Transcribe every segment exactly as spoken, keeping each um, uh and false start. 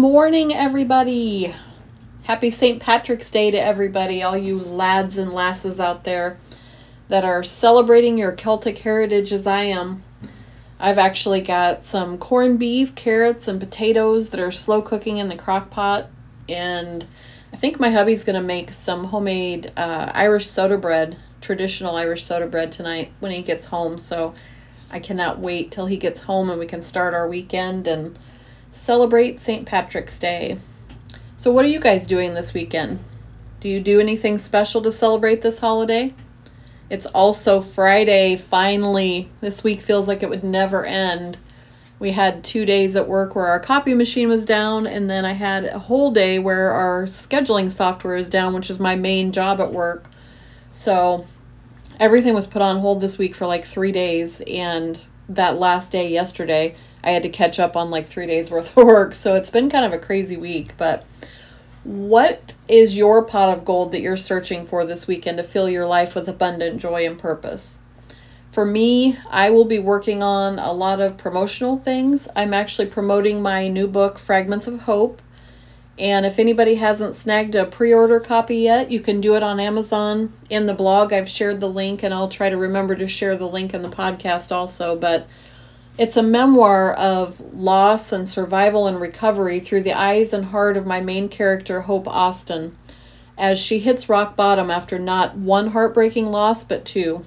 morning, everybody. Happy Saint Patrick's Day to everybody, all you lads and lasses out there that are celebrating your Celtic heritage as I am. I've actually got some corned beef, carrots, and potatoes that are slow cooking in the crock pot, and I think my hubby's going to make some homemade uh, Irish soda bread, traditional Irish soda bread tonight when he gets home, so I cannot wait till he gets home and we can start our weekend and celebrate Saint Patrick's Day. So what are you guys doing this weekend? Do you do anything special to celebrate this holiday? It's also Friday, finally. This week feels like it would never end. We had two days at work where our copy machine was down, and then I had a whole day where our scheduling software is down, which is my main job at work. So everything was put on hold this week for like three days, and that last day yesterday, I had to catch up on like three days worth of work. So it's been kind of a crazy week. But what is your pot of gold that you're searching for this weekend to fill your life with abundant joy and purpose? For me, I will be working on a lot of promotional things. I'm actually promoting my new book, Fragments of Hope. And if anybody hasn't snagged a pre-order copy yet, you can do it on Amazon. In the blog, I've shared the link, and I'll try to remember to share the link in the podcast also. But it's a memoir of loss and survival and recovery through the eyes and heart of my main character, Hope Austin, as she hits rock bottom after not one heartbreaking loss, but two.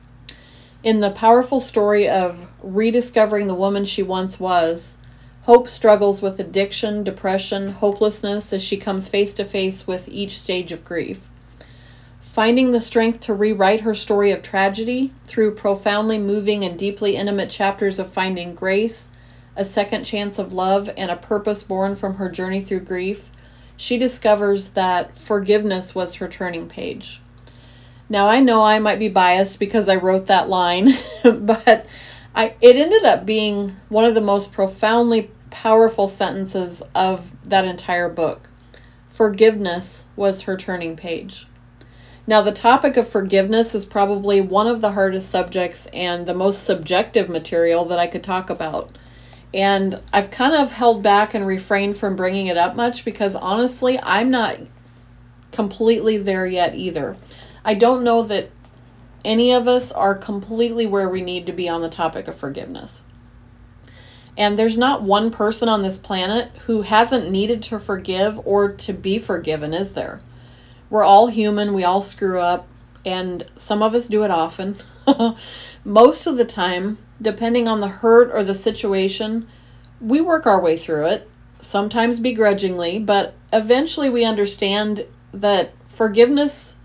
In the powerful story of rediscovering the woman she once was, Hope struggles with addiction, depression, hopelessness as she comes face to face with each stage of grief. Finding the strength to rewrite her story of tragedy through profoundly moving and deeply intimate chapters of finding grace, a second chance of love, and a purpose born from her journey through grief, she discovers that forgiveness was her turning page. Now, I know I might be biased because I wrote that line, but I, it ended up being one of the most profoundly powerful sentences of that entire book. Forgiveness was her turning page. Now, the topic of forgiveness is probably one of the hardest subjects and the most subjective material that I could talk about. And I've kind of held back and refrained from bringing it up much because honestly, I'm not completely there yet either. I don't know that any of us are completely where we need to be on the topic of forgiveness. And there's not one person on this planet who hasn't needed to forgive or to be forgiven, is there? We're all human, we all screw up, and some of us do it often. Most of the time, depending on the hurt or the situation, we work our way through it, sometimes begrudgingly, but eventually we understand that forgiveness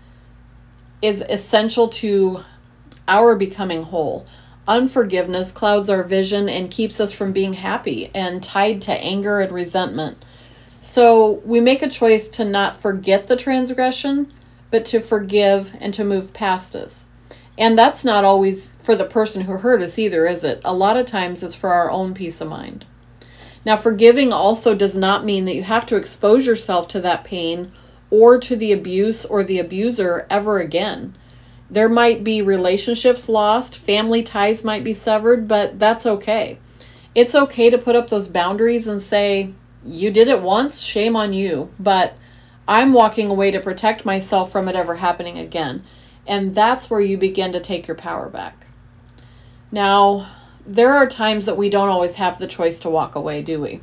is essential to our becoming whole. Unforgiveness clouds our vision and keeps us from being happy and tied to anger and resentment. So we make a choice to not forget the transgression, but to forgive and to move past us. And that's not always for the person who hurt us either, is it? A lot of times it's for our own peace of mind. Now, forgiving also does not mean that you have to expose yourself to that pain or to the abuse or the abuser ever again. There might be relationships lost, family ties might be severed, but that's okay. It's okay to put up those boundaries and say, you did it once, shame on you, but I'm walking away to protect myself from it ever happening again. And that's where you begin to take your power back. Now, there are times that we don't always have the choice to walk away, do we?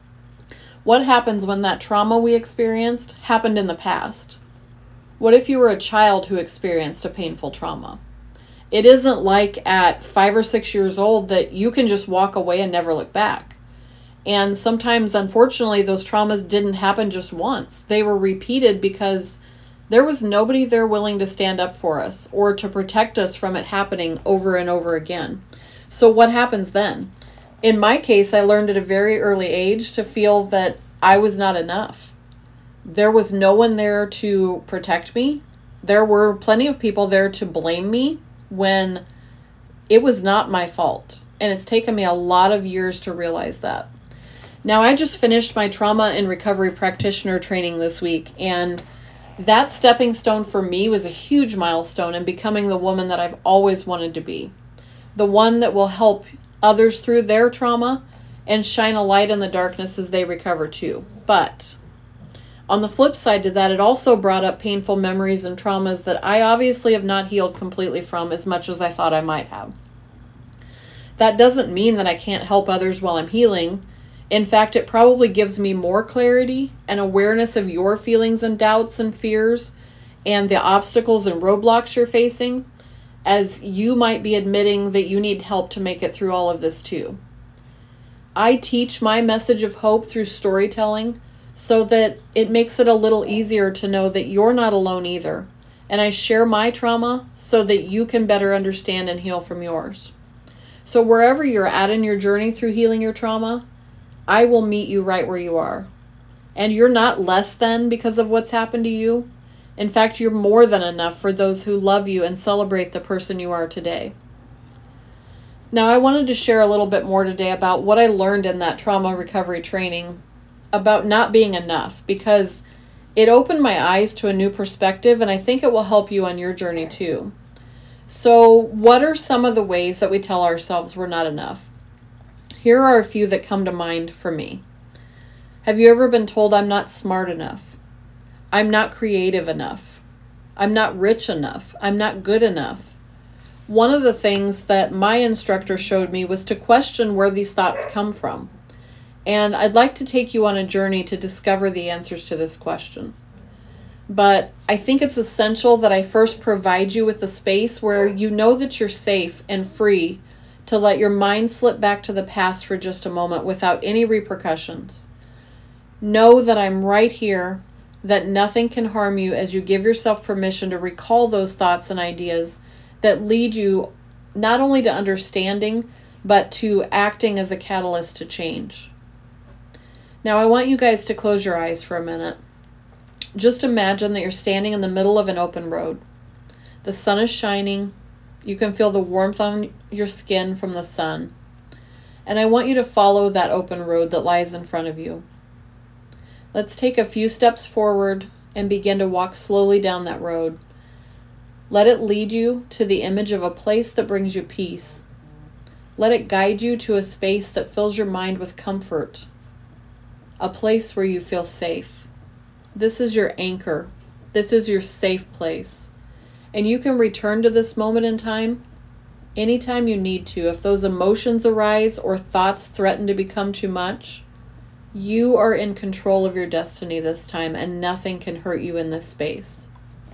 What happens when that trauma we experienced happened in the past? What if you were a child who experienced a painful trauma? It isn't like at five or six years old that you can just walk away and never look back. And sometimes, unfortunately, those traumas didn't happen just once. They were repeated because there was nobody there willing to stand up for us or to protect us from it happening over and over again. So what happens then? In my case, I learned at a very early age to feel that I was not enough. There was no one there to protect me. There were plenty of people there to blame me when it was not my fault. And it's taken me a lot of years to realize that. Now, I just finished my trauma and recovery practitioner training this week, and that stepping stone for me was a huge milestone in becoming the woman that I've always wanted to be. The one that will help others through their trauma and shine a light in the darkness as they recover too. But on the flip side to that, it also brought up painful memories and traumas that I obviously have not healed completely from as much as I thought I might have. That doesn't mean that I can't help others while I'm healing. In fact, it probably gives me more clarity and awareness of your feelings and doubts and fears and the obstacles and roadblocks you're facing, as you might be admitting that you need help to make it through all of this too. I teach my message of hope through storytelling so that it makes it a little easier to know that you're not alone either. And I share my trauma so that you can better understand and heal from yours. So wherever you're at in your journey through healing your trauma, I will meet you right where you are. And you're not less than because of what's happened to you. In fact, you're more than enough for those who love you and celebrate the person you are today. Now, I wanted to share a little bit more today about what I learned in that trauma recovery training about not being enough, because it opened my eyes to a new perspective, and I think it will help you on your journey too. So, what are some of the ways that we tell ourselves we're not enough? Here are a few that come to mind for me. Have you ever been told, I'm not smart enough? I'm not creative enough. I'm not rich enough. I'm not good enough. One of the things that my instructor showed me was to question where these thoughts come from. And I'd like to take you on a journey to discover the answers to this question. But I think it's essential that I first provide you with the space where you know that you're safe and free to let your mind slip back to the past for just a moment without any repercussions. Know that I'm right here, that nothing can harm you as you give yourself permission to recall those thoughts and ideas that lead you not only to understanding, but to acting as a catalyst to change. Now, I want you guys to close your eyes for a minute. Just imagine that you're standing in the middle of an open road. The sun is shining. You can feel the warmth on your skin from the sun. And I want you to follow that open road that lies in front of you. Let's take a few steps forward and begin to walk slowly down that road. Let it lead you to the image of a place that brings you peace. Let it guide you to a space that fills your mind with comfort. A place where you feel safe. This is your anchor. This is your safe place. And you can return to this moment in time anytime you need to. If those emotions arise or thoughts threaten to become too much, you are in control of your destiny this time, and nothing can hurt you in this space.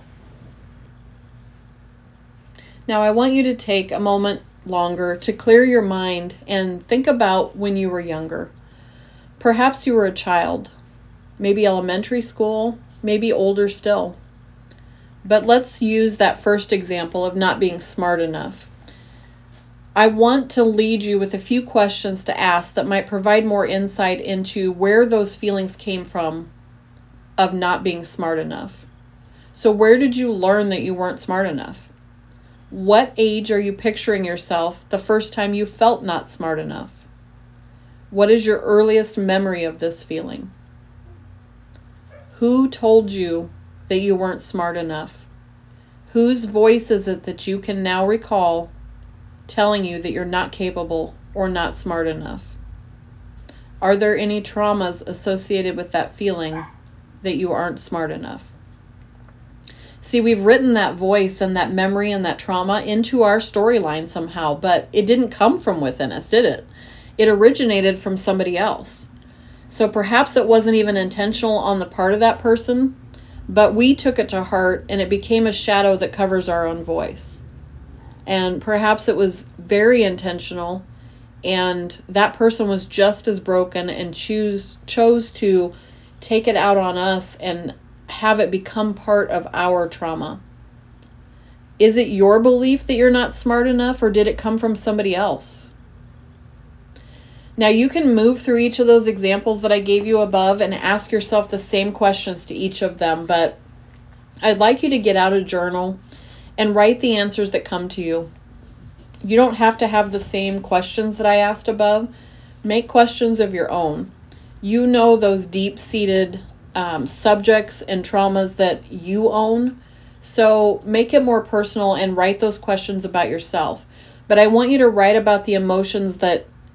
Now, I want you to take a moment longer to clear your mind and think about when you were younger. Perhaps you were a child. Maybe elementary school, maybe older still. But let's use that first example of not being smart enough. I want to lead you with a few questions to ask that might provide more insight into where those feelings came from of not being smart enough. So where did you learn that you weren't smart enough? What age are you picturing yourself the first time you felt not smart enough? What is your earliest memory of this feeling? Who told you that you weren't smart enough? Whose voice is it that you can now recall telling you that you're not capable or not smart enough? Are there any traumas associated with that feeling that you aren't smart enough? See, we've written that voice and that memory and that trauma into our storyline somehow, but it didn't come from within us, did it? It originated from somebody else. So perhaps it wasn't even intentional on the part of that person, but we took it to heart and it became a shadow that covers our own voice. And perhaps it was very intentional, and that person was just as broken and choose chose to take it out on us and have it become part of our trauma. Is it your belief that you're not smart enough, or did it come from somebody else? Now, you can move through each of those examples that I gave you above and ask yourself the same questions to each of them, but I'd like you to get out a journal and write the answers that come to you. You don't have to have the same questions that I asked above. Make questions of your own. You know those deep-seated um, subjects and traumas that you own, so make it more personal and write those questions about yourself. But I want you to write about the emotions that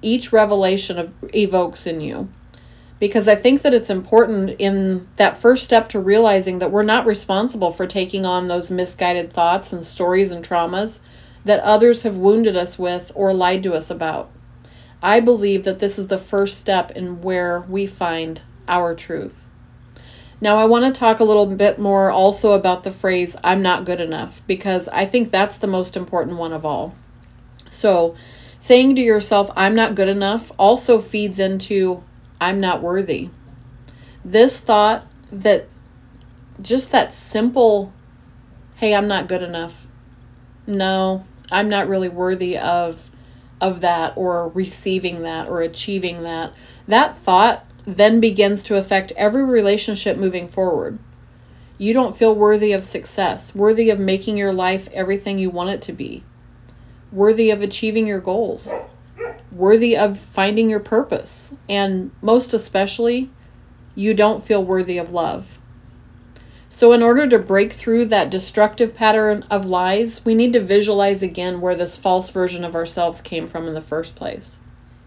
each revelation of, evokes in you. Because I think that it's important in that first step to realizing that we're not responsible for taking on those misguided thoughts and stories and traumas that others have wounded us with or lied to us about. I believe that this is the first step in where we find our truth. Now, I want to talk a little bit more also about the phrase, I'm not good enough, because I think that's the most important one of all. So, saying to yourself, I'm not good enough, also feeds into, I'm not worthy. This thought that, just that simple, hey, I'm not good enough. No, I'm not really worthy of, of that or receiving that or achieving that. That thought then begins to affect every relationship moving forward. You don't feel worthy of success, worthy of making your life everything you want it to be, worthy of achieving your goals, worthy of finding your purpose, and most especially, you don't feel worthy of love. So in order to break through that destructive pattern of lies, we need to visualize again where this false version of ourselves came from in the first place.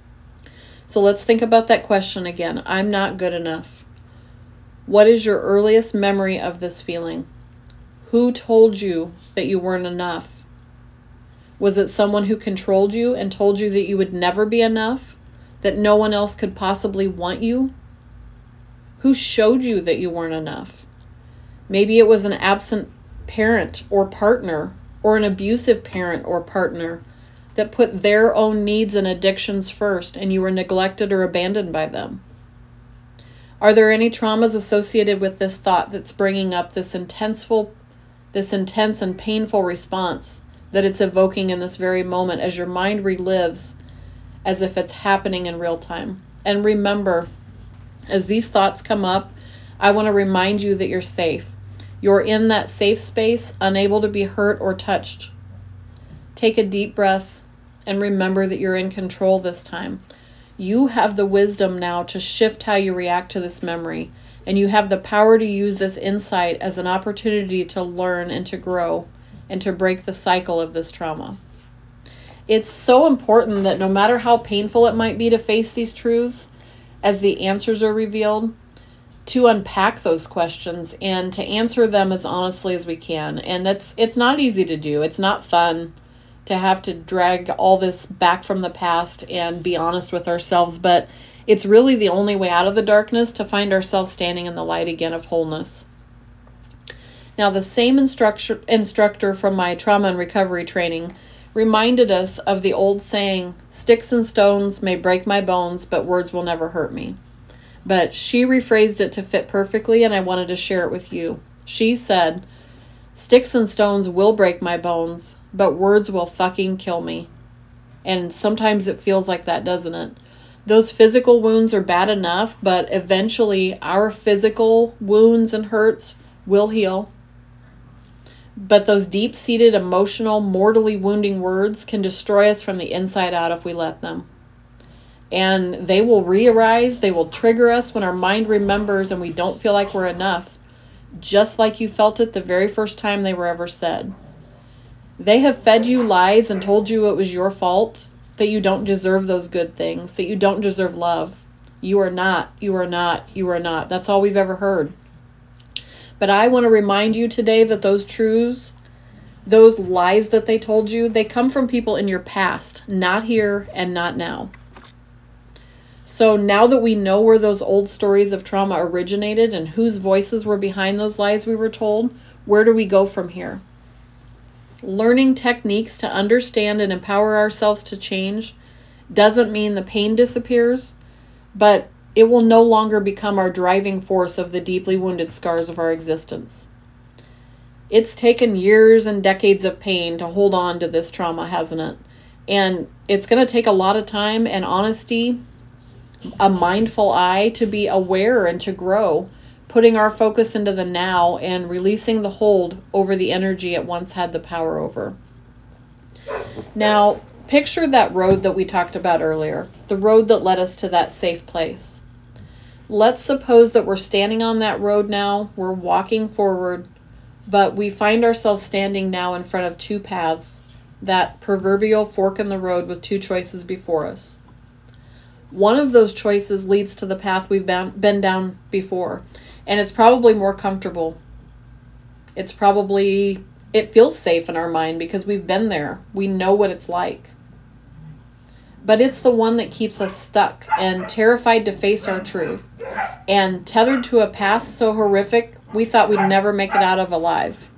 So let's think about that question again. I'm not good enough. What is your earliest memory of this feeling? Who told you that you weren't enough? Was it someone who controlled you and told you that you would never be enough? That no one else could possibly want you? Who showed you that you weren't enough? Maybe it was an absent parent or partner, or an abusive parent or partner that put their own needs and addictions first, and you were neglected or abandoned by them. Are there any traumas associated with this thought that's bringing up this intenseful, this intense and painful response that it's evoking in this very moment as your mind relives as if it's happening in real time? And remember, as these thoughts come up, I want to remind you that you're safe. You're in that safe space, unable to be hurt or touched. Take a deep breath and remember that you're in control this time. You have the wisdom now to shift how you react to this memory, and you have the power to use this insight as an opportunity to learn and to grow and to break the cycle of this trauma. It's so important that no matter how painful it might be to face these truths, as the answers are revealed, to unpack those questions and to answer them as honestly as we can. And that's it's not easy to do. It's not fun to have to drag all this back from the past and be honest with ourselves, but it's really the only way out of the darkness to find ourselves standing in the light again of wholeness. Now, the same instructor instructor from my trauma and recovery training reminded us of the old saying, sticks and stones may break my bones, but words will never hurt me. But she rephrased it to fit perfectly, and I wanted to share it with you. She said, sticks and stones will break my bones, but words will fucking kill me. And sometimes it feels like that, doesn't it? Those physical wounds are bad enough, but eventually our physical wounds and hurts will heal. But those deep-seated, emotional, mortally wounding words can destroy us from the inside out if we let them. And they will re-arise, they will trigger us when our mind remembers and we don't feel like we're enough, just like you felt it the very first time they were ever said. They have fed you lies and told you it was your fault, that you don't deserve those good things, that you don't deserve love. You are not, you are not, you are not. That's all we've ever heard. But I want to remind you today that those truths, those lies that they told you, they come from people in your past, not here and not now. So now that we know where those old stories of trauma originated and whose voices were behind those lies we were told, where do we go from here? Learning techniques to understand and empower ourselves to change doesn't mean the pain disappears, but it will no longer become our driving force of the deeply wounded scars of our existence. It's taken years and decades of pain to hold on to this trauma, hasn't it? And it's going to take a lot of time and honesty, a mindful eye to be aware and to grow, putting our focus into the now and releasing the hold over the energy it once had the power over. Now, picture that road that we talked about earlier, the road that led us to that safe place. Let's suppose that we're standing on that road now, we're walking forward, but we find ourselves standing now in front of two paths, that proverbial fork in the road with two choices before us. One of those choices leads to the path we've been down before. And it's probably more comfortable. It's probably, it feels safe in our mind because we've been there. We know what it's like. But it's the one that keeps us stuck and terrified to face our truth and tethered to a past so horrific we thought we'd never make it out of alive.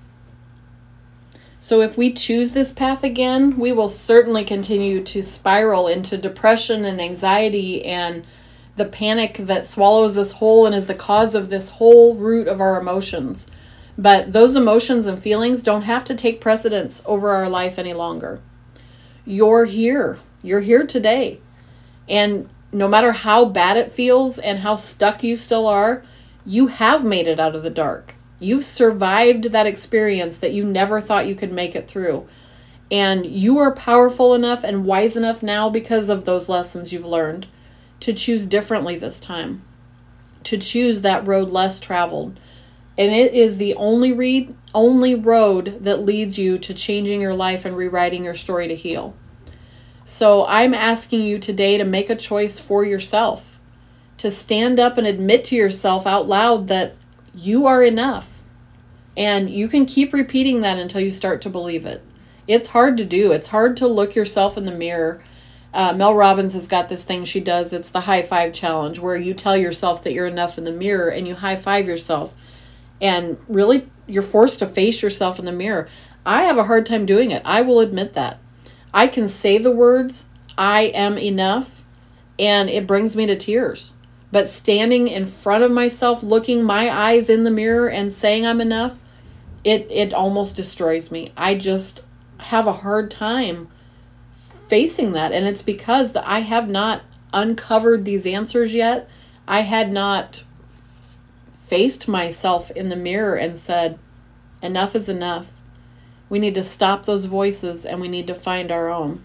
So if we choose this path again, we will certainly continue to spiral into depression and anxiety and the panic that swallows us whole and is the cause of this whole root of our emotions. But those emotions and feelings don't have to take precedence over our life any longer. You're here. You're here today. And no matter how bad it feels and how stuck you still are, you have made it out of the dark. You've survived that experience that you never thought you could make it through. And you are powerful enough and wise enough now because of those lessons you've learned to choose differently this time. To choose that road less traveled. And it is the only read, only road that leads you to changing your life and rewriting your story to heal. So I'm asking you today to make a choice for yourself. To stand up and admit to yourself out loud that you are enough. And you can keep repeating that until you start to believe it. It's hard to do. It's hard to look yourself in the mirror. Uh, Mel Robbins has got this thing she does. It's the high five challenge, where you tell yourself that you're enough in the mirror and you high five yourself. And really, you're forced to face yourself in the mirror. I have a hard time doing it. I will admit that. I can say the words, I am enough, and it brings me to tears. But standing in front of myself, looking my eyes in the mirror and saying I'm enough, it, it almost destroys me. I just have a hard time facing that. And it's because I have not uncovered these answers yet. I had not faced myself in the mirror and said, enough is enough. We need to stop those voices and we need to find our own.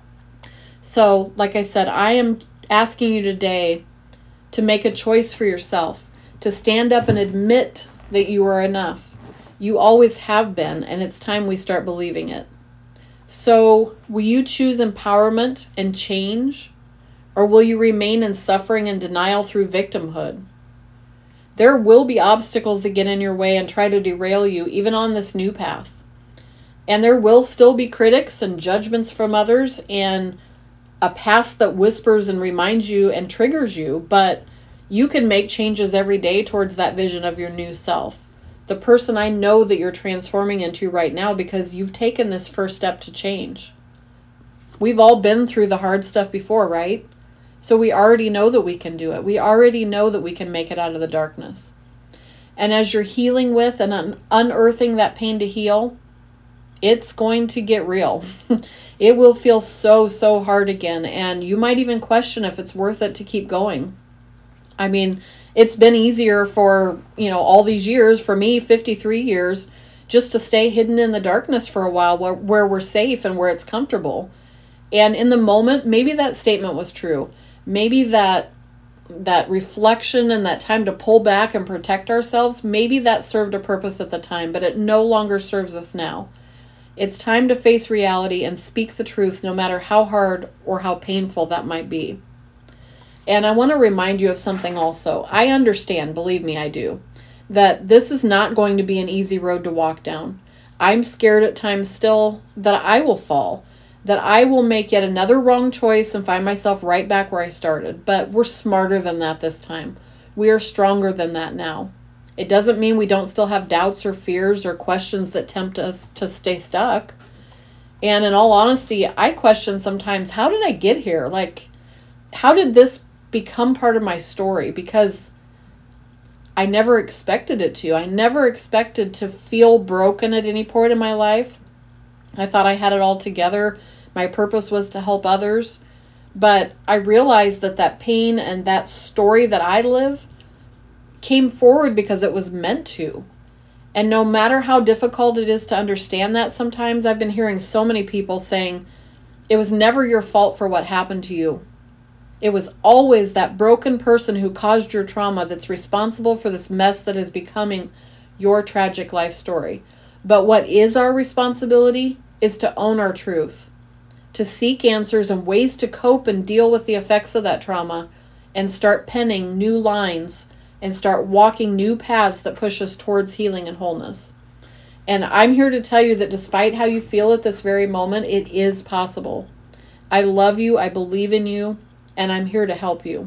So, like I said, I am asking you today to make a choice for yourself, to stand up and admit that you are enough. You always have been, and it's time we start believing it. So, will you choose empowerment and change, or will you remain in suffering and denial through victimhood? There will be obstacles that get in your way and try to derail you, even on this new path. And there will still be critics and judgments from others and a past that whispers and reminds you and triggers you, but you can make changes every day towards that vision of your new self. The person I know that you're transforming into right now because you've taken this first step to change. We've all been through the hard stuff before, right? So we already know that we can do it. We already know that we can make it out of the darkness. And as you're healing with and un- unearthing that pain to heal, it's going to get real. It will feel so, so hard again. And you might even question if it's worth it to keep going. I mean, it's been easier for, you know, all these years, for me, fifty-three years, just to stay hidden in the darkness for a while where, where we're safe and where it's comfortable. And in the moment, maybe that statement was true. Maybe that that reflection and that time to pull back and protect ourselves, maybe that served a purpose at the time, but it no longer serves us now. It's time to face reality and speak the truth, no matter how hard or how painful that might be. And I want to remind you of something also. I understand, believe me, I do, that this is not going to be an easy road to walk down. I'm scared at times still that I will fall, that I will make yet another wrong choice and find myself right back where I started. But we're smarter than that this time. We are stronger than that now. It doesn't mean we don't still have doubts or fears or questions that tempt us to stay stuck. And in all honesty, I question sometimes, how did I get here? Like, how did this become part of my story? Because I never expected it to. I never expected to feel broken at any point in my life. I thought I had it all together. My purpose was to help others. But I realized that that pain and that story that I live came forward because it was meant to. And no matter how difficult it is to understand that sometimes, I've been hearing so many people saying, it was never your fault for what happened to you. It was always that broken person who caused your trauma that's responsible for this mess that is becoming your tragic life story. But what is our responsibility is to own our truth. to seek answers and ways to cope and deal with the effects of that trauma, and start penning new lines and start walking new paths that push us towards healing and wholeness. And I'm here to tell you that despite how you feel at this very moment, it is possible. I love you, I believe in you, and I'm here to help you.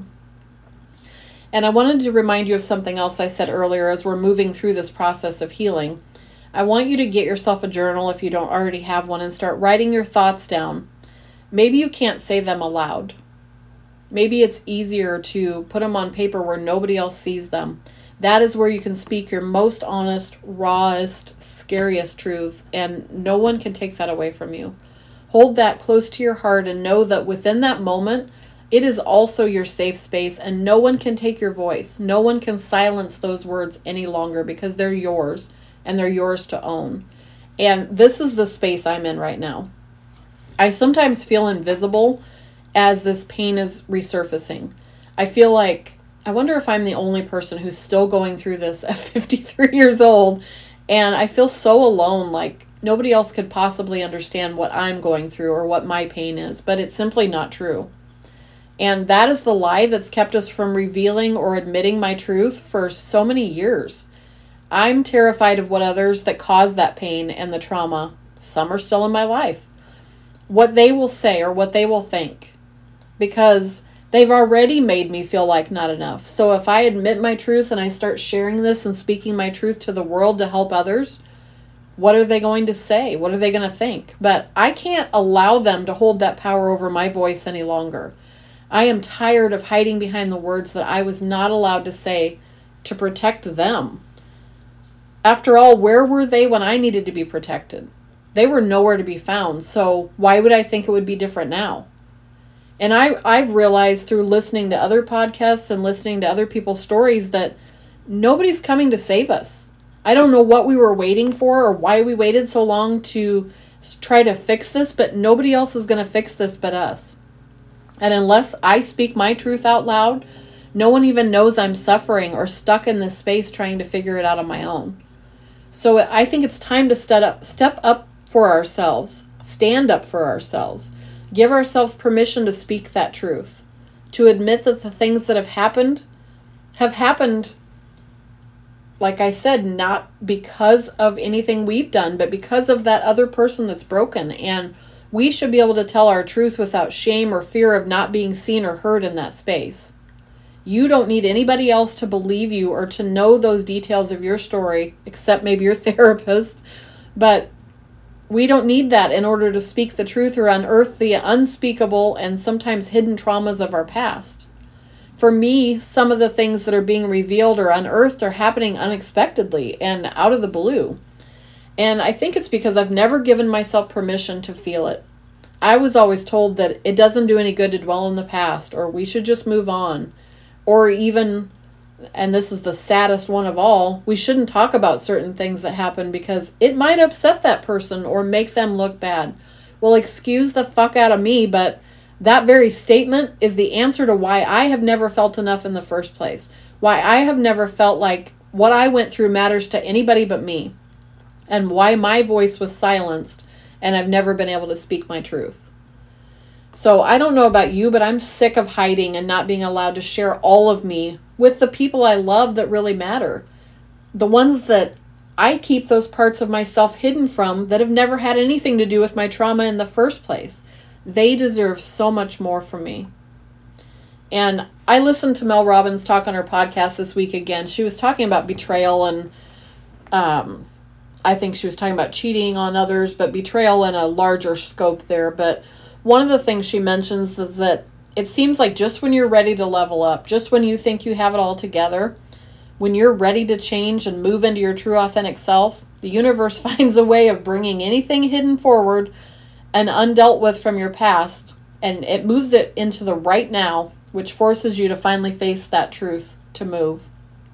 And I wanted to remind you of something else I said earlier as we're moving through this process of healing. I want you to get yourself a journal if you don't already have one and start writing your thoughts down. Maybe you can't say them aloud. Maybe it's easier to put them on paper where nobody else sees them. That is where you can speak your most honest, rawest, scariest truth, and no one can take that away from you. Hold that close to your heart and know that within that moment, it is also your safe space, and no one can take your voice. No one can silence those words any longer because they're yours and they're yours to own. And this is the space I'm in right now. I sometimes feel invisible as this pain is resurfacing. I feel like, I wonder if I'm the only person who's still going through this at fifty-three years old, and I feel so alone, like nobody else could possibly understand what I'm going through or what my pain is, but it's simply not true. And that is the lie that's kept us from revealing or admitting my truth for so many years. I'm terrified of what others that caused that pain and the trauma, some are still in my life, what they will say or what they will think, because they've already made me feel like not enough. So if I admit my truth and I start sharing this and speaking my truth to the world to help others, what are they going to say? What are they going to think? But I can't allow them to hold that power over my voice any longer. I am tired of hiding behind the words that I was not allowed to say to protect them. After all, where were they when I needed to be protected? They were nowhere to be found, so why would I think it would be different now? And I, I've realized through listening to other podcasts and listening to other people's stories that nobody's coming to save us. I don't know what we were waiting for or why we waited so long to try to fix this, but nobody else is going to fix this but us. And unless I speak my truth out loud, no one even knows I'm suffering or stuck in this space trying to figure it out on my own. So I think it's time to step up, step up for ourselves, stand up for ourselves, give ourselves permission to speak that truth, to admit that the things that have happened have happened, like I said, not because of anything we've done, but because of that other person that's broken. And we should be able to tell our truth without shame or fear of not being seen or heard in that space. You don't need anybody else to believe you or to know those details of your story, except maybe your therapist. But we don't need that in order to speak the truth or unearth the unspeakable and sometimes hidden traumas of our past. For me, some of the things that are being revealed or unearthed are happening unexpectedly and out of the blue. And I think it's because I've never given myself permission to feel it. I was always told that it doesn't do any good to dwell in the past, or we should just move on. Or even, and this is the saddest one of all, we shouldn't talk about certain things that happen because it might upset that person or make them look bad. Well, excuse the fuck out of me, but that very statement is the answer to why I have never felt enough in the first place. Why I have never felt like what I went through matters to anybody but me. And why my voice was silenced and I've never been able to speak my truth. So I don't know about you, but I'm sick of hiding and not being allowed to share all of me with the people I love that really matter. The ones that I keep those parts of myself hidden from that have never had anything to do with my trauma in the first place. They deserve so much more from me. And I listened to Mel Robbins talk on her podcast this week again. She was talking about betrayal and um, I think she was talking about cheating on others, but betrayal in a larger scope there. But one of the things she mentions is that it seems like just when you're ready to level up, just when you think you have it all together, when you're ready to change and move into your true authentic self, the universe finds a way of bringing anything hidden forward and undealt with from your past, and it moves it into the right now, which forces you to finally face that truth to move.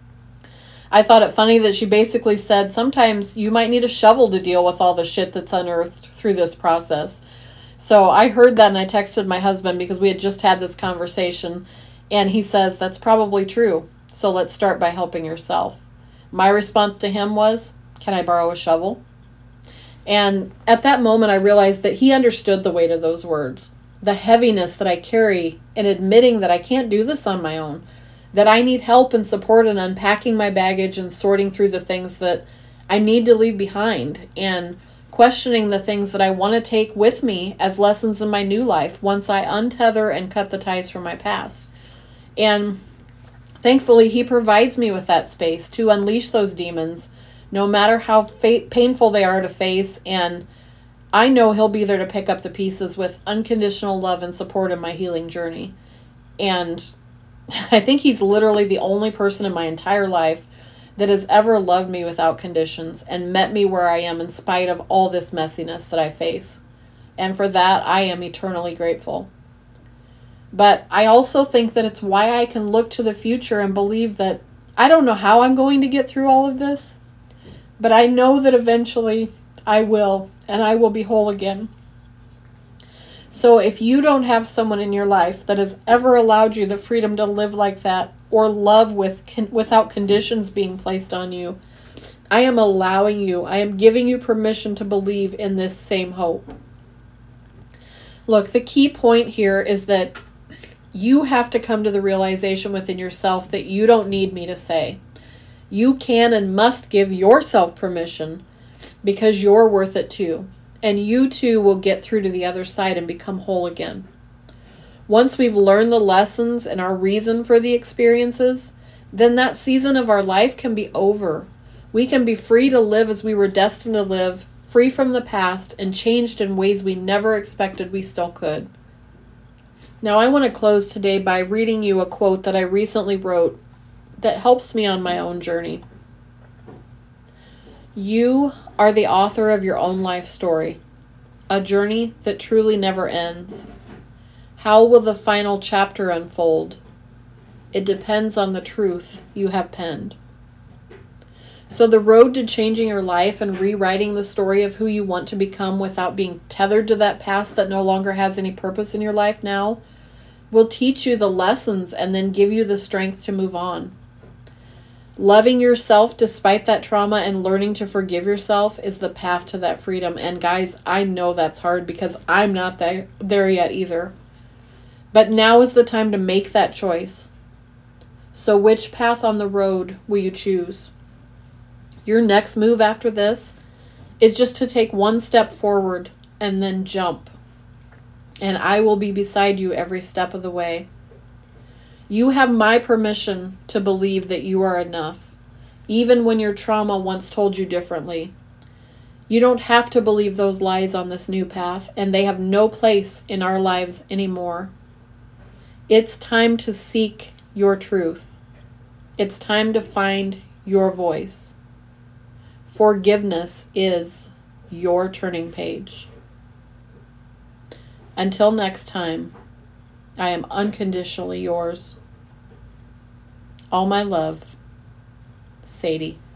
I thought it funny that she basically said sometimes you might need a shovel to deal with all the shit that's unearthed through this process. So I heard that and I texted my husband because we had just had this conversation, and he says that's probably true. So let's start by helping yourself. My response to him was, can I borrow a shovel? And at that moment, I realized that he understood the weight of those words, the heaviness that I carry in admitting that I can't do this on my own, that I need help and support in unpacking my baggage and sorting through the things that I need to leave behind, and questioning the things that I want to take with me as lessons in my new life once I untether and cut the ties from my past. And thankfully, he provides me with that space to unleash those demons, no matter how fa- painful they are to face. And I know he'll be there to pick up the pieces with unconditional love and support in my healing journey. And I think he's literally the only person in my entire life that has ever loved me without conditions and met me where I am in spite of all this messiness that I face. And for that, I am eternally grateful. But I also think that it's why I can look to the future and believe that I don't know how I'm going to get through all of this, but I know that eventually I will, and I will be whole again. So if you don't have someone in your life that has ever allowed you the freedom to live like that, or love with con- without conditions being placed on you, I am allowing you, I am giving you permission to believe in this same hope. Look, the key point here is that you have to come to the realization within yourself that you don't need me to say. You can and must give yourself permission, because you're worth it too. And you too will get through to the other side and become whole again. Once we've learned the lessons and our reason for the experiences, then that season of our life can be over. We can be free to live as we were destined to live, free from the past and changed in ways we never expected we still could. Now, I want to close today by reading you a quote that I recently wrote that helps me on my own journey. You are the author of your own life story, a journey that truly never ends. How will the final chapter unfold? It depends on the truth you have penned. So the road to changing your life and rewriting the story of who you want to become without being tethered to that past that no longer has any purpose in your life now will teach you the lessons and then give you the strength to move on. Loving yourself despite that trauma and learning to forgive yourself is the path to that freedom. And guys, I know that's hard because I'm not there, there yet either. But now is the time to make that choice. So which path on the road will you choose? Your next move after this is just to take one step forward and then jump. And I will be beside you every step of the way. You have my permission to believe that you are enough, even when your trauma once told you differently. You don't have to believe those lies on this new path, and they have no place in our lives anymore. It's time to seek your truth. It's time to find your voice. Forgiveness is your turning page. Until next time, I am unconditionally yours. All my love, Sadie.